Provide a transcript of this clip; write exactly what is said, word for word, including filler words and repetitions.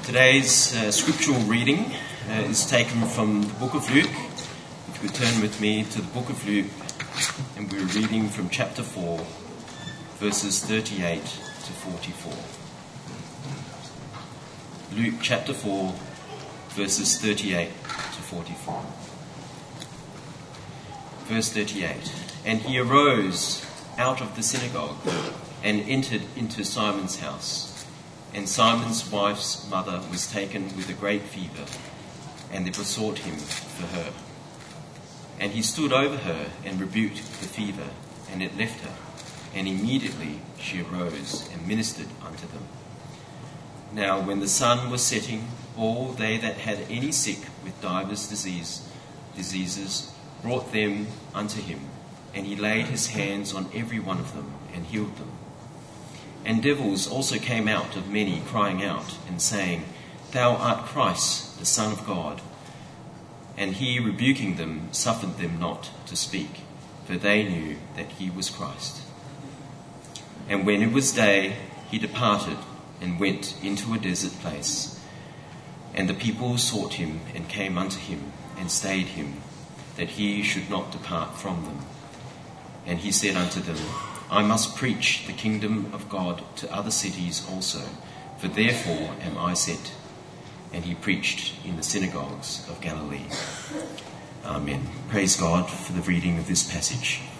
Today's uh, scriptural reading uh, is taken from the book of Luke. If you could turn with me to the book of Luke, and we're reading from chapter four, verses thirty-eight to forty-four. Luke chapter four, verses thirty-eight to forty-four. Verse thirty-eight. And he arose out of the synagogue and entered into Simon's house. And Simon's wife's mother was taken with a great fever, and they besought him for her. And he stood over her and rebuked the fever, and it left her. And immediately she arose and ministered unto them. Now when the sun was setting, all they that had any sick with divers disease, diseases brought them unto him, and he laid his hands on every one of them and healed them. And devils also came out of many, crying out and saying, Thou art Christ, the Son of God. And he, rebuking them, suffered them not to speak, for they knew that he was Christ. And when it was day, he departed and went into a desert place. And the people sought him and came unto him and stayed him, that he should not depart from them. And he said unto them, I must preach the kingdom of God to other cities also, for therefore am I sent. And he preached in the synagogues of Galilee. Amen. Praise God for the reading of this passage.